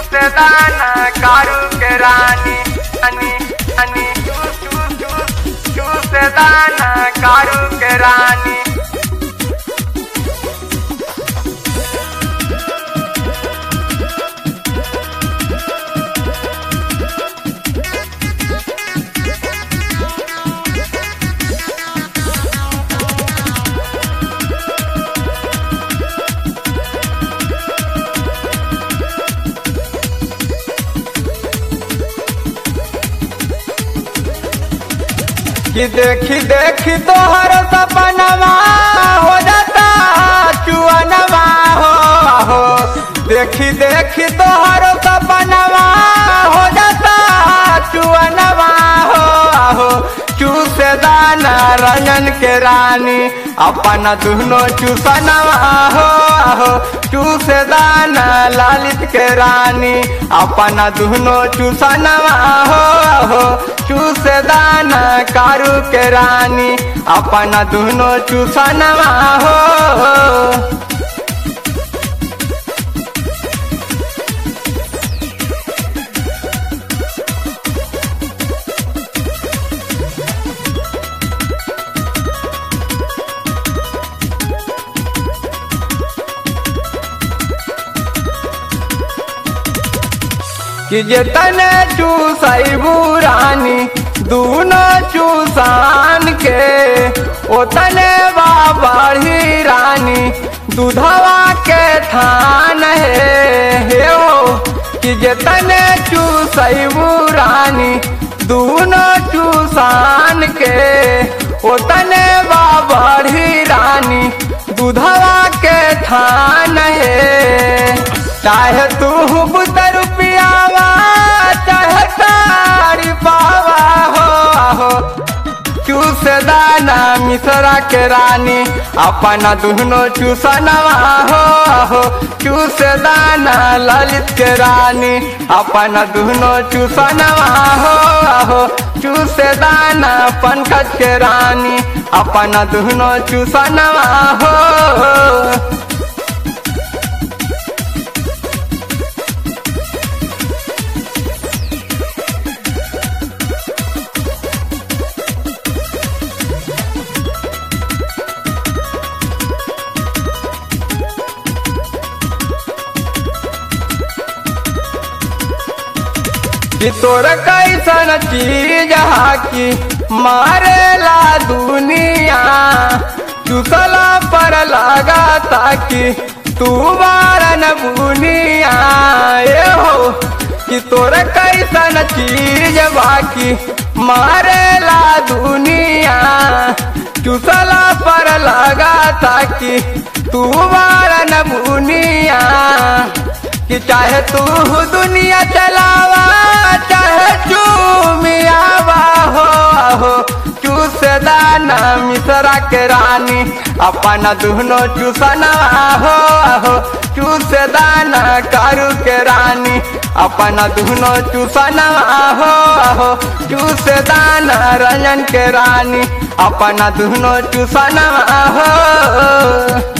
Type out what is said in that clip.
चूसे दाना कारू के रानी अनि अनि चूसे दाना कारू के रानी। कि देखी देखी तोहर सपनवा हो जाता चुअनवा हो देखी देखी तोहर सपनवा हो जाता चुअनवा हो चूसे दाना रंजन के रानी अपन दुनो चूसनवा हो चूसे दाना ललित के रानी अपन दुनो चूसनवा हो चूसे दाना कारू के रानी अपन दुनो चूसनवा हो। कि जतने चूसैबू रानी दूनो चूसान के ओतने बाबड़ी रानी दूधवा के थान हे हो कि जतने चूसैबू रानी दूनो चूसान के ओतने बाबड़ी रानी दूधवा के थान है। चाहे तू बुतर रुपयावा चाहे तारी पावा हो चूसे दाना मिश्रा के रानी अपन दुनो चूसनवा हो चूसे दाना ललित के रानी अपन दुनो चूसनवा हो चूसे दाना पंकज के रानी अपन दुनो चूसनवा हो। कि तोर कैसन चीज हाकी मारेला दुनिया चूसला पर लगा ताकि तू बारन बुनिया हो कि तोर कैसन चीज बाकी मारेला दुनिया चूसला पर लगा ताकि तू बारन बुनिया। कि चाहे तू दुनिया चलावा चाहे चूमियावा हो चूसे दाना मिश्रा के रानी अपन दुनो चूसनवा हो चूसे दाना कारू के रानी अपन दुनो चूसनवा हो चूसे दाना रंजन के रानी अपन दुनो चूसनवा हो।